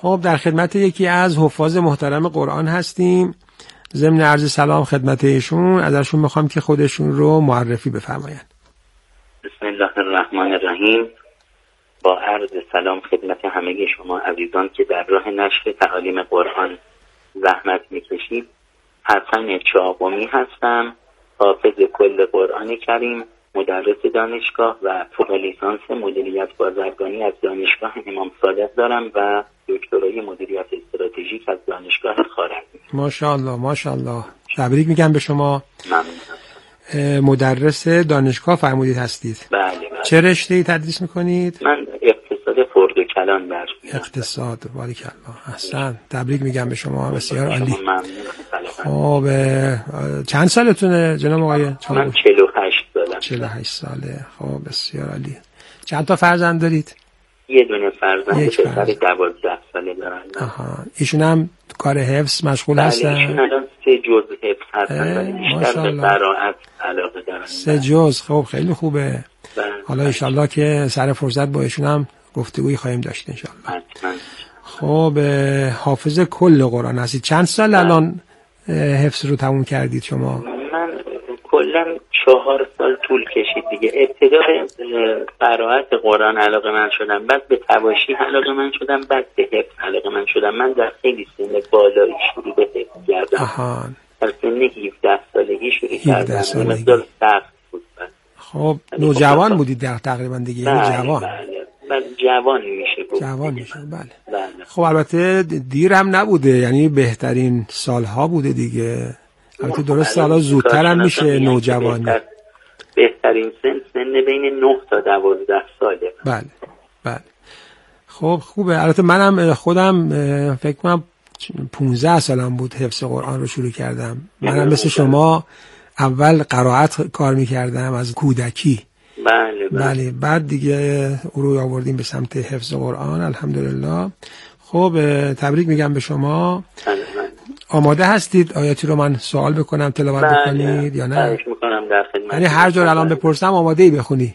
خب در خدمت یکی از حفاظ محترم قرآن هستیم. ضمن عرض سلام خدمت ایشون ازشون میخوام که خودشون رو معرفی بفرمایند. بسم الله الرحمن الرحیم. با عرض سلام خدمت همه شما عزیزان که در راه نشر تعالیم قرآن زحمت میکشید. حسن چاقمی هستم، حافظ کل قرآن کریم، مدرس دانشگاه و فوق لیسانس مدیریت بازرگانی از دانشگاه امام صادق دارم و دکترای مدیریت استراتژیک از دانشگاه خوارزمی. ماشاءالله ماشاءالله. تبریک میگم به شما. ممنونم. مدرس دانشگاه فرمودید هستید؟ بله. چه رشته‌ای تدریس میکنید؟ من اقتصاد فرد و کلان درس میدم. اقتصاد. باریکالله. احسن. تبریک میگم به شما. بسیار عالی. ممنون. خب چند سالتونه جناب آقای؟ من 48 سالم. 48 ساله. خب بسیار عالی. چند تا فرزند دارید؟ یه دونه فرزند پسر 12 ساله دارم. ایشون هم کار حفظ مشغول هستن؟ ایشون الان 3 جز حفظ هستن ولی بیشتر به قرائت علاقه دارن. 3 جز. خب خیلی خوبه. حالا انشالله که سر فرصت با ایشون هم گفتگویی خواهیم داشت انشالله. خب حافظ کل قرآن هستید. چند سال الان حفظ رو تموم کردید شما؟ من کلا 4 سال طول کشید دیگه. ابتدا قرائت قرآن علاقه من شدم، بعد به تواشیح علاقه من شدم، بعد به حفظ علاقه من شدم. من در خیلی سن بالایی شروع به حفظ کردم. در سن 17 سالگی شروع کردم. مثلا سخت بود. خب نوجوان بودید در تقریبا دیگه. جوان. بله جوان میشه بود. جوان میشه. بله. خب البته دیر هم نبوده، یعنی بهترین سالها بوده دیگه. البته درست حالا زودتر هم میشه نوجوانی. بهترین سن بین 9 تا 12 ساله. بله. خب خوبه. البته منم خودم فکر کنم 15 سالم بود حفظ قرآن رو شروع کردم. منم مثل شما اول قرائت کار میکردم از کودکی. بله. بعد دیگه او رو آوردیم به سمت حفظ قرآن الحمدلله. خب تبریک میگم به شما. آماده هستید آیاتی رو من سوال بکنم تلاوت بکنید یا نه؟ میکنم در خدمت. یعنی هر جور الان بپرسم آماده ای بخونی؟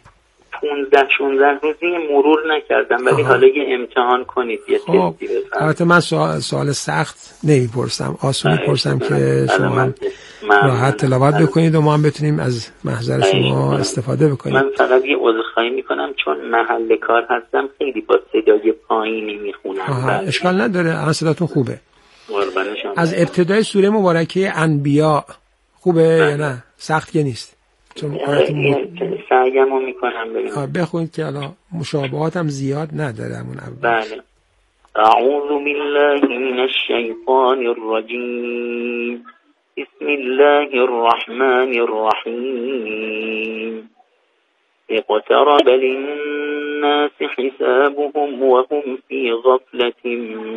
15-16 روزی مرور نکردم ولی حالا یه امتحان کنید یه تستی بفرمایید. البته من سوال سخت نمیپرسم، آسونی پرسم که شما راحت تلاوت بکنید و ما هم بتونیم از محضر شما استفاده بکنیم. من فقط یه عذرخواهی میکنم چون محل کار هستم خیلی با صدای پایینی میخونم. اشکال نداره، الان صداتون خوبه. از ابتدای سوره مبارکه انبیاء خوبه یا نه؟ سخت که نیست چون سعیمو میکنم ببینم. بخونید که الان مشابهات هم زیاد نداره همون اول. بله. اعوذ بالله من الشیطان الرجیم. بسم الله الرحمن الرحیم. اقترب للناس حسابهم وهم في غفلة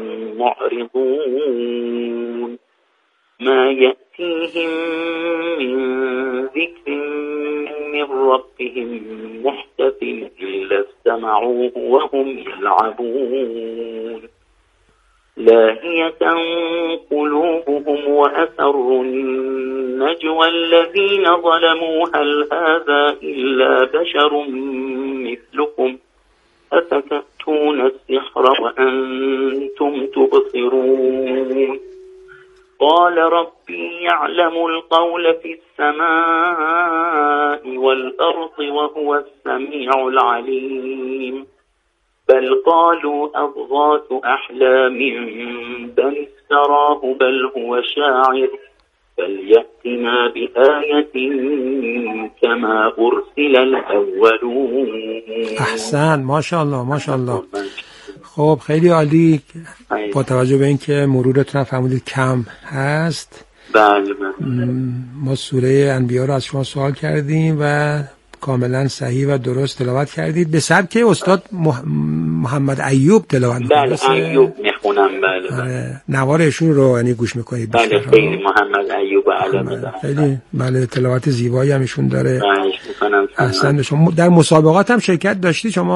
معرضون. ما يأتيهم من ذكر من ربهم محدث إلا استمعوه وهم يلعبون. لاهية قلوبهم وأسروا النجوى الذين ظلموا هل هذا إلا بشر مثلكم أفتأتون السحر وأنتم تبصرون. قال ربي يعلم القول في السماء والأرض وهو السميع العليم. بل قالوا أضغاث أحلام بل افتراه بل هو شاعر فليأتنا بآية كما أرسل الأولون. احسن. ماشاءالله ماشاءالله. خب خیلی عالی. با توجه به اینکه مرورتون فرمودید کم هست، بله ما سوره انبیاء رو از شما سوال کردیم و کاملا صحیح و درست تلاوت کردید به سبک استاد محمد ایوب تلاوت می‌کنید. بله ایوب میخونم. بله. نوار ایشون رو یعنی گوش میکنید؟ بله خیلی محمد ایوب علاقه دارم. خیلی بله تلاوت زیبایی هم ایشون داره. بله میکنم. احسن. شما در مسابقات هم شرکت داشتی شما؟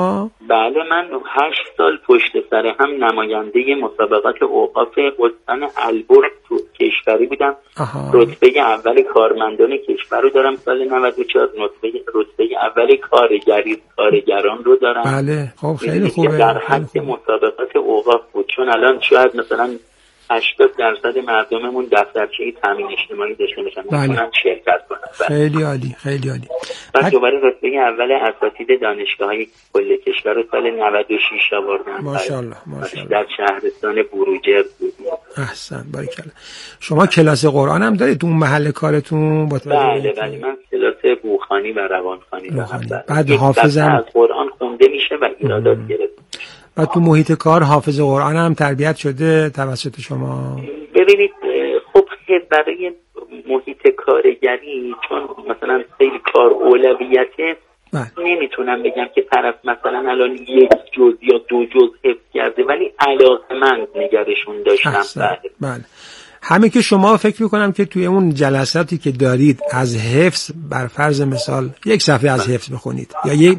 بله، من 8 سال پشت سر هم نماینده مسابقات اوقاف استان البرز تو کشوری بودم. رتبه اول کارمندان کشور رو دارم سال 94. رتبه اول کارگران رو دارم. بله خب خیلی خوبه. در حد مسابقات اوقاف بود، چون الان شاید مثلا 80% مردممون دفترچه تامین اجتماعی داشته باشن، میتونن شرکت کنن. خیلی عالی، خیلی عالی. بعد دوباره رتبه اول اساتید دانشگاه‌های کل کشور رو سال 96 آوردن. ماشاءالله ماشاءالله. در شهرستان بروجرد بود. احسن، باریکلا. شما کلاس قرآن هم دارید تو اون محل کارتون؟ بله من کلاس بوخانی و روانخوانی دارم. بعد حافظم از قرآن خونده میشه و ایرادات گرفته. و تو محیط کار حافظ قرآن هم تربیت شده توسط شما؟ ببینید خب برای محیط کارگری چون مثلا خیلی کار اولویته، نمیتونم بگم که طرف مثلا الان 1 جزء یا 2 جزء حفظ کرده، ولی علاقه‌مند نگرشون داشتم. بله. همه که شما فکر میکنم که توی اون جلساتی که دارید از حفظ، بر فرض مثال 1 صفحه از حفظ بخونید یا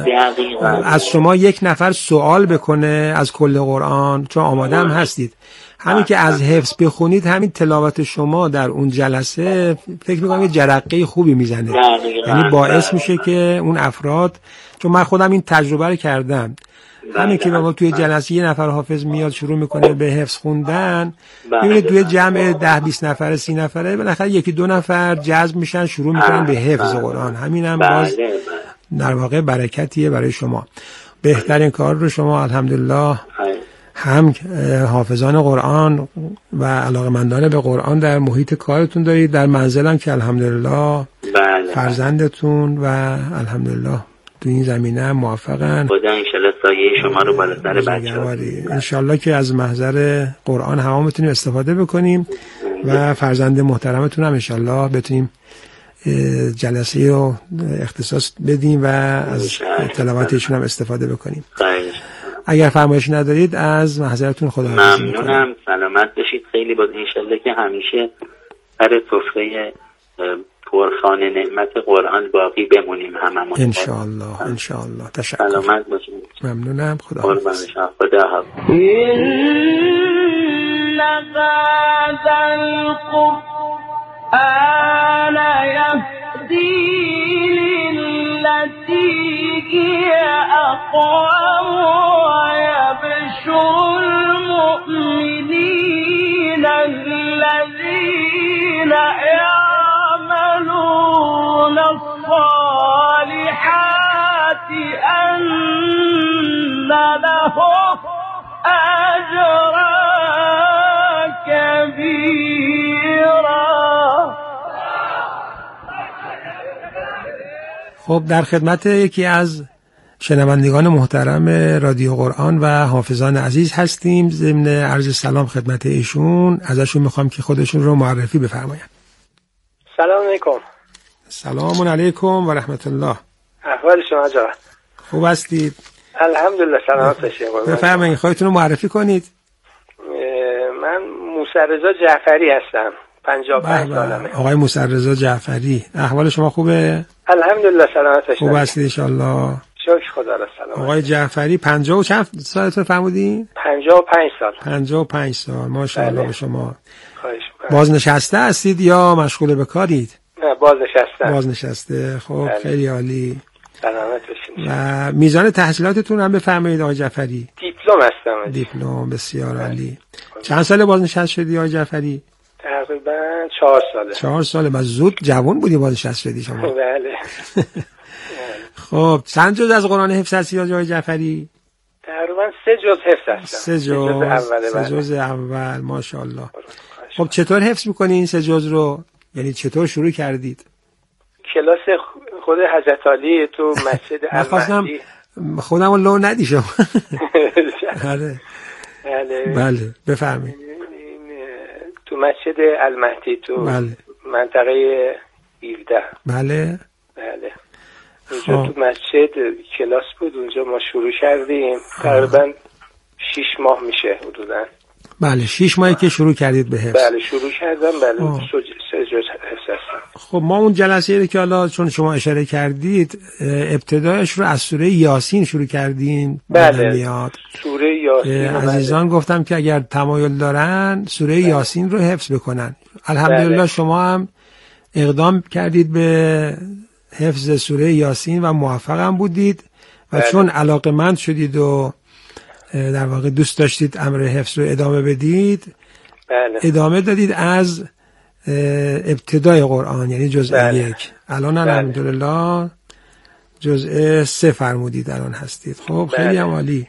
از شما 1 نفر سوال بکنه از کل قرآن، چون آماده هم هستید، همین که از حفظ بخونید، همین تلاوت شما در اون جلسه فکر میکنم یه جرقه خوبی میزنه. یعنی باعث میشه که اون افراد، چون من خودم این تجربه رو کردم، همین که ما توی جلسه 1 نفر حافظ میاد شروع میکنه به حفظ خوندن، میبینید توی جمع 10-20 نفره 30 نفره بالاخره 1-2 نفر جذب میشن، شروع میکنن به حفظ قرآن. همینم باز در واقع برکتیه برای شما. بهترین کار رو شما الحمدلله هم حافظان قرآن و علاقمندان به قرآن در محیط کارتون دارید، در منزلم که الحمدلله فرزندتون و الحمدلله تو این زمینه موفقن. خدا انشالله سایه شما رو بالا سر بچه‌ها. انشالله که از محضر قرآن همه میتونیم استفاده بکنیم و فرزند محترمتون هم انشالله بتونیم جلسه رو اختصاص بدیم و از تلاوتشون هم استفاده بکنیم. اگر فرمایشی ندارید از محضرتون خداحافظی میکنم. ممنونم، سلامت باشید. خیلی باز انشالله که همیشه سر سفره پرخانه نعمت قرآن باقی بمونیم هممون. انشالله انشالله. تشکر. سلامت باشید. ممنونم. خداحافظ. خدا حافظ. أنا يهدي للتي هي أقوم ويبشر المؤمنين الذين يعملون الصالحات أن لهم أجرا كبيرا. خب در خدمت یکی از شنوندگان محترم رادیو قرآن و حافظان عزیز هستیم. ضمن عرض سلام خدمت ایشون ازشون میخوام که خودشون رو معرفی بفرمایند. سلام علیکم. سلام علیکم و رحمت الله. احوال شما جا خوب هستید؟ الحمدلله سلامت باشید. بفرمایید خودتون رو معرفی کنید. من موسی رضا جعفری هستم. 55 سالمه. آقای موسی رضا جعفری، احوال شما خوبه؟ الحمدلله سلامت باشید. خوب هستید ان شاء الله؟ شکر خدا را. سلام. آقای جعفری 50 و چند سالتون فرمودین؟ 55 سال. 55 سال. ماشاءالله به شما. خواهش می‌کنم. بازنشسته هستید یا مشغول به کارید؟ نه بازنشسته. بازنشسته. خب خیلی عالی. سلامت باشید. و میزان تحصیلاتتون هم بفرمایید آقای جعفری. دیپلم هستم. دیپلم. بسیار عالی. چند سال بازنشسته شدی آقای جعفری؟ تقریبا 4 ساله. 4 ساله. بس زود جوان بودی بازنشسته شدی شما. بله. خب چند جز از قرآن حفظ هستی آقای جعفری؟ تقریبا 3 جز حفظ هستم. 3 جز اول. ماشاءالله. خب چطور حفظ میکنی این 3 جز رو؟ یعنی چطور شروع کردید؟ کلاس خود حضرت علی تو مسجد المهدی. خودم رو لو ندی شما. بله بفرمایید. تو مسجد المهدی تو منطقه 17. بله اونجا تو مسجد کلاس بود، اونجا ما شروع کردیم. تقریبا 6 ماه میشه حدودا. بله 6 ماهی که شروع کردید به حفظ. بله شروع کردم. بله 3 جز حفظ هستم. خب ما اون جلسه که حالا چون شما اشاره کردید ابتدایش رو از سوره یاسین شروع کردیم. بله سوره یاسین. عزیزان گفتم که اگر تمایل دارن سوره یاسین رو حفظ بکنن. الحمدلله شما هم اقدام کردید به حفظ سوره یاسین و موفق هم بودید و چون علاقه‌مند شدید و در واقع دوست داشتید امر حفظ رو ادامه بدید، ادامه دادید از ابتدای قرآن، یعنی جزء 1. الان الحمدلله جزء 3 فرمودید الان هستید. خب خیلی عالی.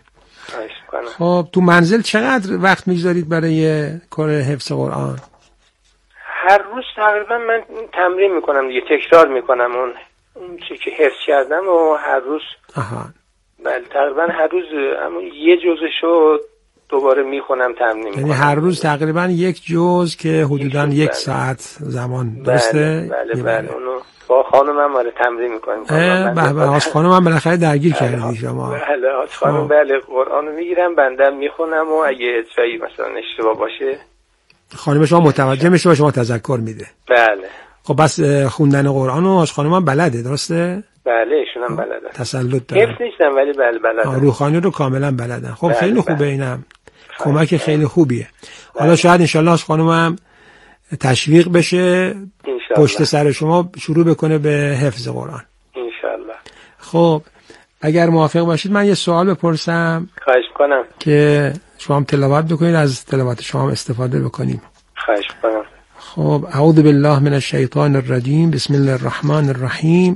خب تو منزل چقدر وقت میگذارید برای کار حفظ قرآن؟ هر روز تقریبا من تمرین میکنم دیگه، تکرار میکنم اون چیزی که حفظ کردم و هر روز. بله تقریبا هر روز یه جزشو دوباره میخونم، تمرین میکنم. یعنی هر روز تقریبا 1 جز که حدوداً 1 ساعت زمان، درسته؟ بله اونو با خانمم تمرین میکنیم. به آج خانمم بالاخره درگیر کردید شما. بله آج خانم بله قرآنو میگیرم بندم میخونم و اگه اجرایی مثلا اشتباه باشه خانم شما متوجه میشه و شما تذکر میده. بله. خب بس خوندن قرآن و آج خانمم بلده، درسته؟ بله ایشون هم بلده. تسلط داره. حفظ نیستم ولی بلده. روحانی رو کاملا بلدن. خب خیلی خوبه اینم. کمک خیلی خوبیه. حالا شاید انشالله آج خانمم تشویق بشه پشت سر شما شروع بکنه به حفظ قرآن انشالله. خب اگر موافق باشید من یه سوال بپرسم. خواهش می‌کنم که شما هم تلاوت بکنید، از تلاوت شما هم استفاده بکنیم. خواهش می‌کنم. خب اعوذ بالله من الشیطان الرجیم، بسم الله الرحمن الرحیم.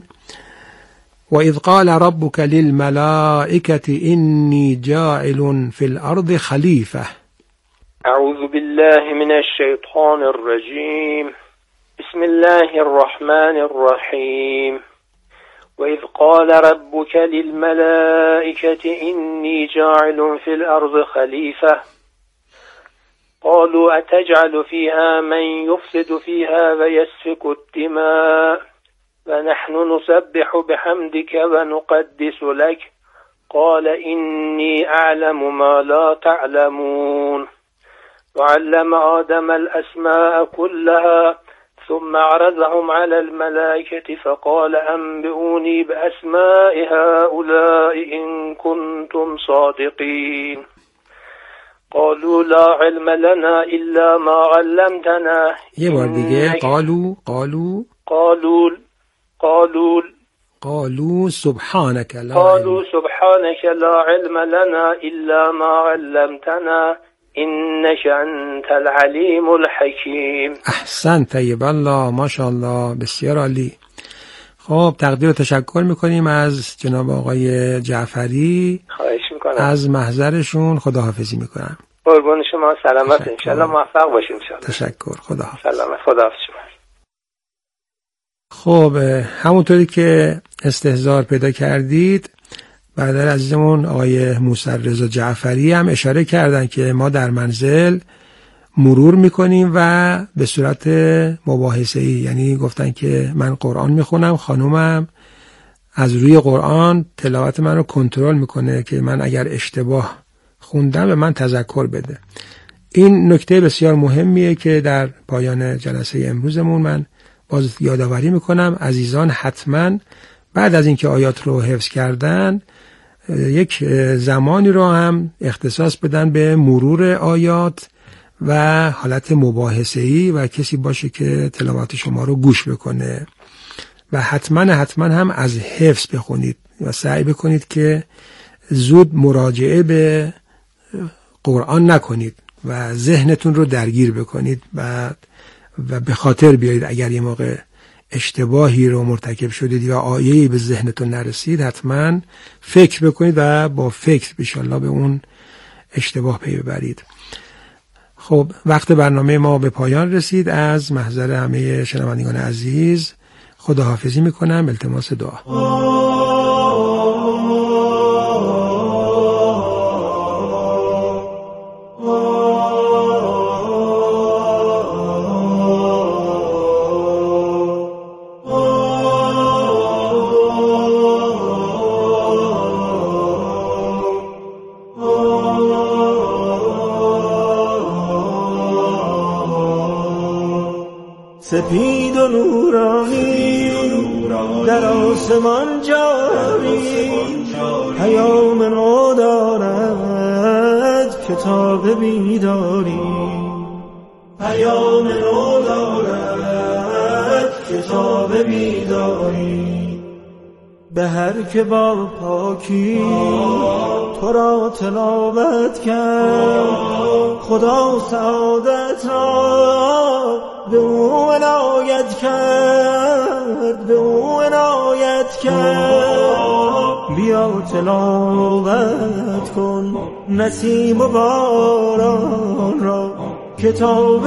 وإذ قال ربك للملائكة إني جاعل في الأرض خليفة. أعوذ بالله من الشيطان الرجيم، بسم الله الرحمن الرحيم. وإذ قال ربك للملائكة إني جاعل في الأرض خليفة قالوا أتجعل فيها من يفسد فيها ويسفك الدماء ونحن نسبح بحمدك ونقدس لك قال إني أعلم ما لا تعلمون. وعلم آدم الأسماء كلها ثم عرضهم على الملائكة فقال أنبئوني بأسماء هؤلاء إن كنتم صادقين. قالوا لا علم لنا إلا ما علمتنا. یه بار دیگه. قالوا سبحانك لا علم لنا إلا ما علمتنا إنك أنت العليم الحكيم. احسن طیب الله ماشاءالله، بسیار عالی. خب تقدیر و تشکر میکنیم از جناب آقای جعفری. خواهش میکنم. از محضرشون خداحافظی میکنم. قربان شما، سلامت انشالله، موفق باشیم انشالله. تشکر. خداحافظ. سلامت. خداحافظ شما. خب همونطوری که استحضار پیدا کردید برادر عزیزمون آقای موسی رضا جعفری هم اشاره کردن که ما در منزل مرور میکنیم و به صورت مباحثه‌ای، یعنی گفتن که من قرآن میخونم، خانومم از روی قرآن تلاوت من رو کنترل میکنه که من اگر اشتباه خوندم به من تذکر بده. این نکته بسیار مهمیه که در پایان جلسه امروزمون من باز یادآوری میکنم. عزیزان حتما بعد از اینکه آیات رو حفظ کردن یک زمانی رو هم اختصاص بدن به مرور آیات و حالت مباحثه‌ای و کسی باشه که تلاوت شما رو گوش بکنه و حتما هم از حفظ بخونید و سعی بکنید که زود مراجعه به قرآن نکنید و ذهنتون رو درگیر بکنید و به خاطر بیایید اگر یه موقع اشتباهی رو مرتکب شدید یا آیه‌ای به ذهنتون نرسید حتما فکر بکنید و با فکر انشالله به اون اشتباه پی ببرید. خب وقت برنامه ما به پایان رسید. از محضر همه شنوندگان عزیز خداحافظی میکنم، التماس دعا. سپید و نورانی در آسمان جاری، پیام نو دارد کتاب بیداری، پیام نو دارد کتاب بیداری. به هر که با پاکی تو را تلاوت کرد، خدا سعادت را به او عنایت کرد، به او عنایت کرد. بیا تلاوت کن نسیم و باران را، کتاب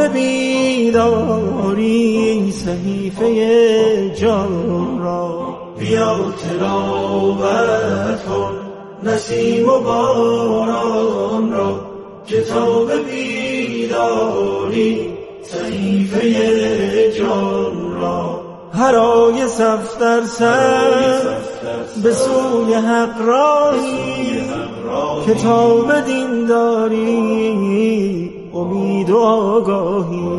بیداری صحیفه جان را. بیا تلاوت کن نسیم و باران را، کتاب بیداری صحیفه جان را. هر آیه صف در صف به سوی حق راهی، کتاب دینداری امید و آگاهی،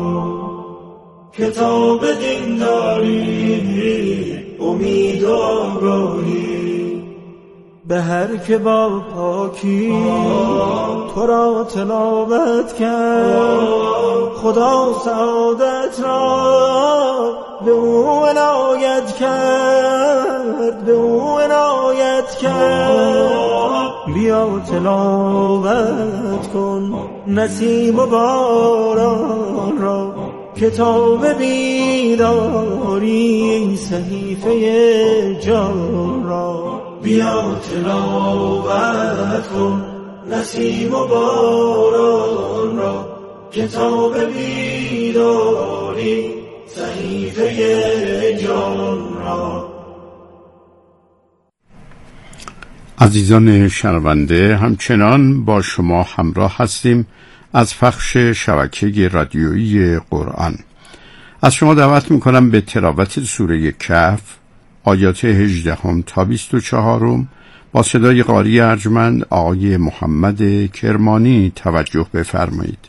کتاب دینداری امید و آگاهی. به هر که با پاکی تو را تلاوت کرد، خدا سعادت را به او عنایت کرد، به او عنایت کرد. بیا تلاوت کن نسیم و باران را، کتاب بیداری صحیفه جان را. بیا تلاوت کن نسیم و باران را، کتاب بیداری صحیفه جان را. عزیزان شنونده، همچنان با شما همراه هستیم از پخش شبکه رادیویی قرآن. از شما دعوت میکنم به تلاوت سوره کهف آیات 18 تا 24 با صدای قاری ارجمند آقای محمد کرمانی توجه بفرمایید.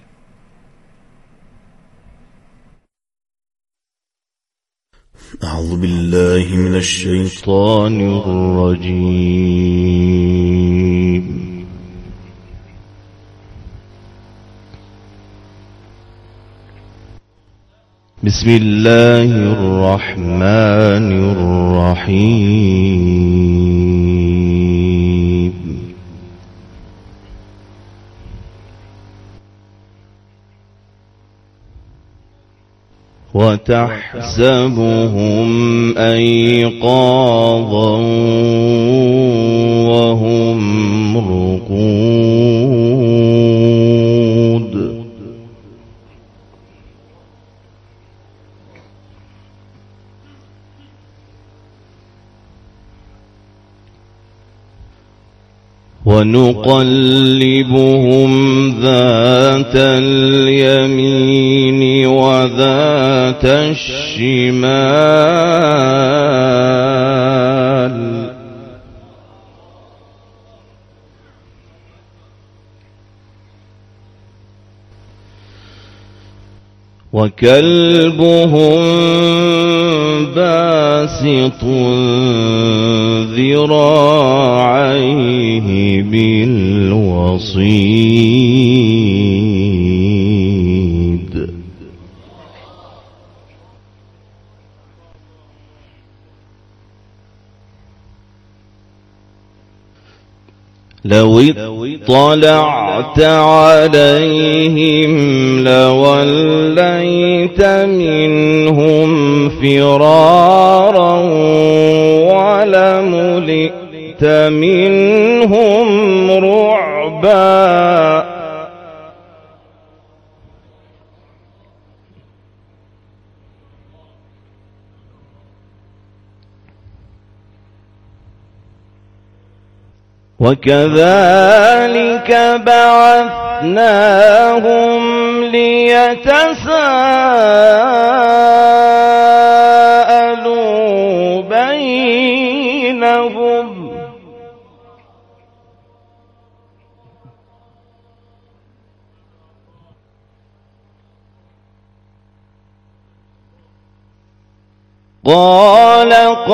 اعوذ بالله من الشیطان الرجیم. بسم الله الرحمن الرحیم. وتحسبهم أيقاظا وهم رقود ونقلبهم ذات اليمين وذات الشمال وكلبهم باسط ذراعيه بالوصيد لو اطلعت عليهم لوليت منهم فرارا ولملئت منهم رعبا وكذلك بعثناهم ليتساءلوا بينهم قال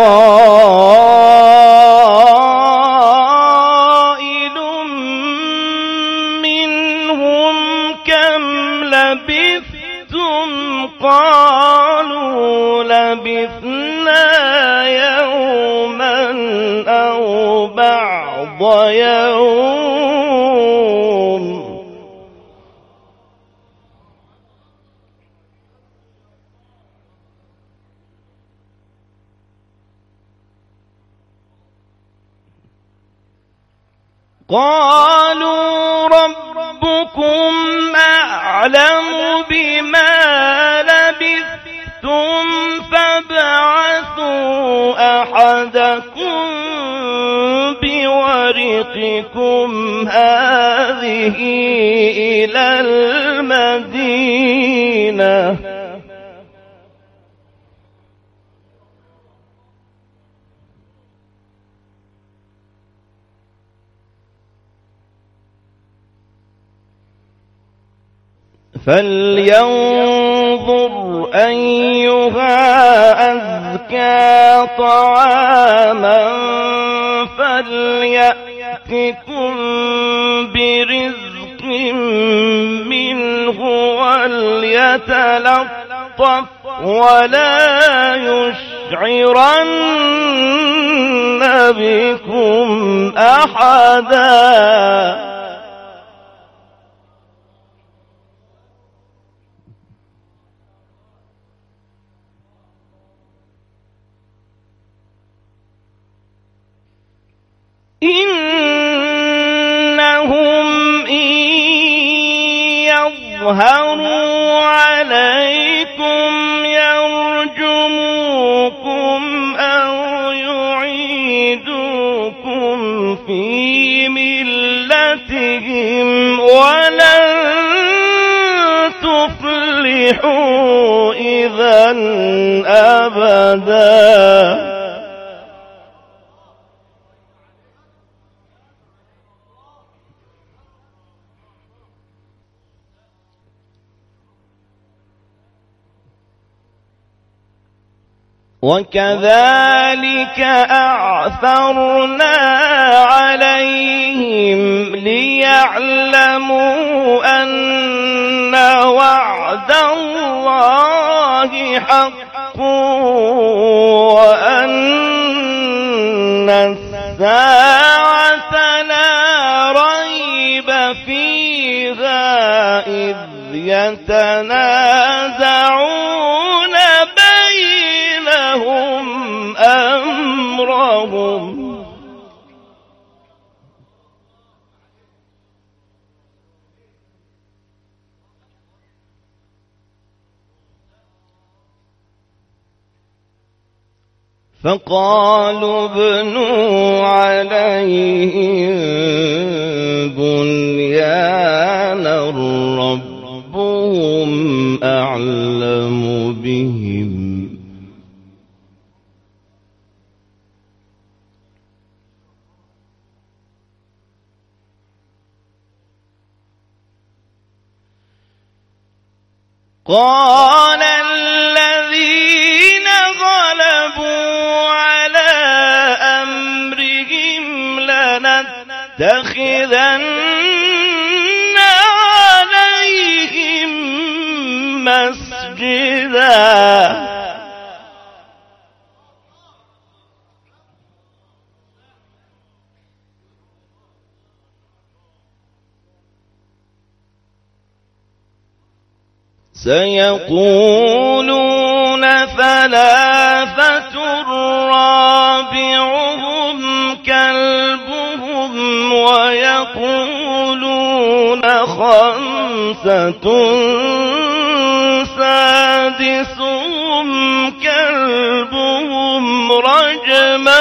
قائل منهم كم لبثتم قالوا لبثنا يوما أو بعض يوم قالوا ربكم أعلم بما لبثتم فابعثوا أحدكم بورقكم هذه إلى المدينة فلينظر أيها أزكى طعاما فليأتكم برزق منه وليتلطف ولا يشعرن بكم أحدا إنهم إن يظهروا عليكم يرجموكم أو يعيدوكم في ملتهم ولن تفلحوا إذا أبدا وكذلك أعثرنا عليهم ليعلموا أن وعد الله حق وأن الساعة لا ريب فيها إذ يتنازعون بينهم أمرهم فقالوا ابنوا عليهم بنيانا ربهم أعلم بهم قال الذين غلبوا على أمرهم لنتخذن عليهم مسجدا سيقولون ثلاثة رابعهم كلبهم ويقولون خمسة سادسهم كلبهم رجما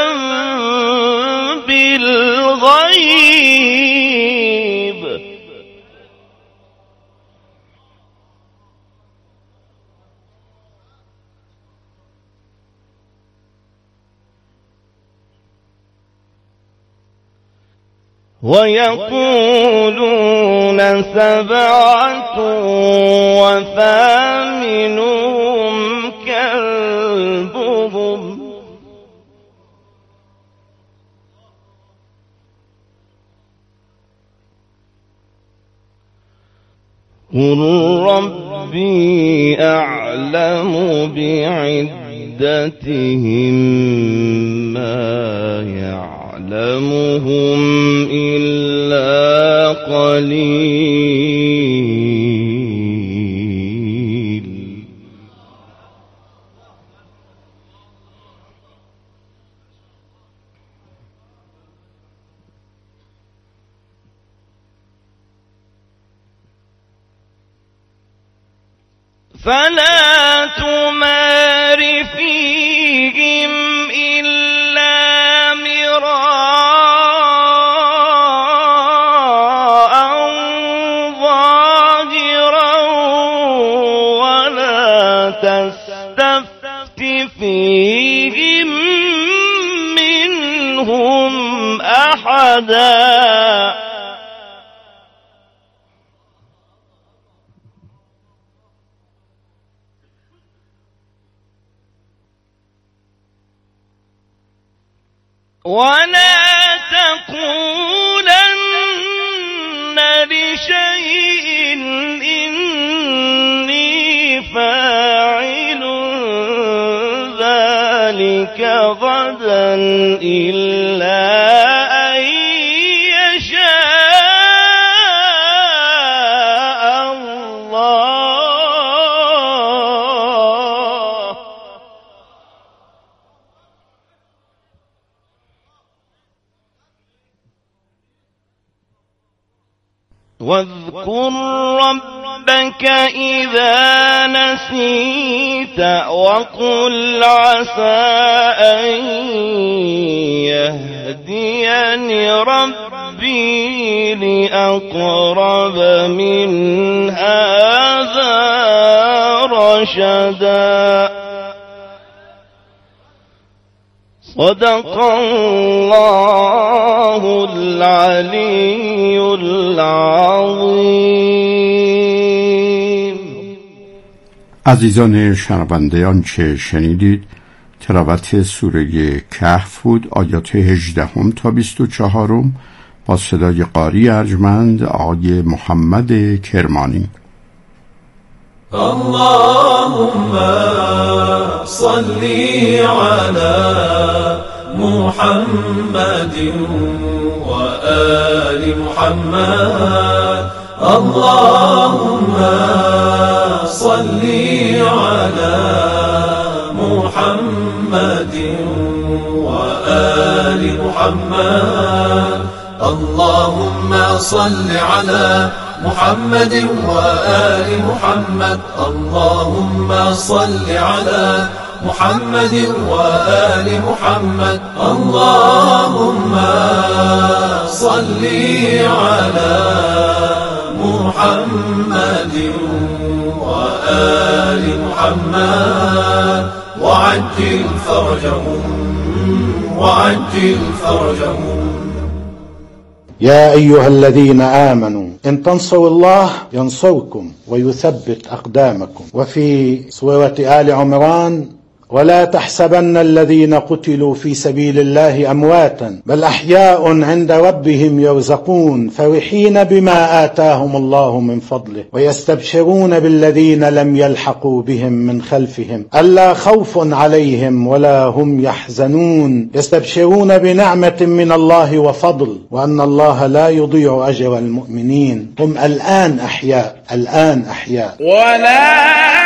بالغيب ويقولون سبعة وثامنهم كلبهم قل ربي أعلم بعدتهم ما يعلمهم إلا قليل. فلا تمار فيهم إلا مراء ظاهرا ولا تستفت فيهم منهم أحدا. ولا تقولن لشيء إني فاعل ذلك غدا إلا أن يشاء الله. واذكر ربك إذا نسيت وقل عسى أن يهديني ربي لأقرب من هذا رشدا. صدق الله العلي العظیم. عزیزان شنونده، آنچه شنیدید تلاوت سوره کهف بود، آیات 18 تا 24 با صدای قاری ارجمند آقای محمد کرمانی. اللهم صل على محمد وآل محمد. اللهم صل على محمد وآل محمد. اللهم صل على محمد وآل محمد. اللهم صل على محمد وآل محمد. اللهم صل على محمد وآل محمد وعجل فرجهم وعجل فرجهم. يا أيها الذين آمنوا إن تنصروا الله ينصركم ويثبت أقدامكم. وفي سورة آل عمران ولا تحسبن الذين قتلوا في سبيل الله أمواتا بل أحياء عند ربهم يرزقون فرحين بما آتاهم الله من فضله ويستبشرون بالذين لم يلحقوا بهم من خلفهم ألا خوف عليهم ولا هم يحزنون يستبشرون بنعمة من الله وفضل وأن الله لا يضيع أجر المؤمنين. هم الآن أحياء، الآن أحياء. ولا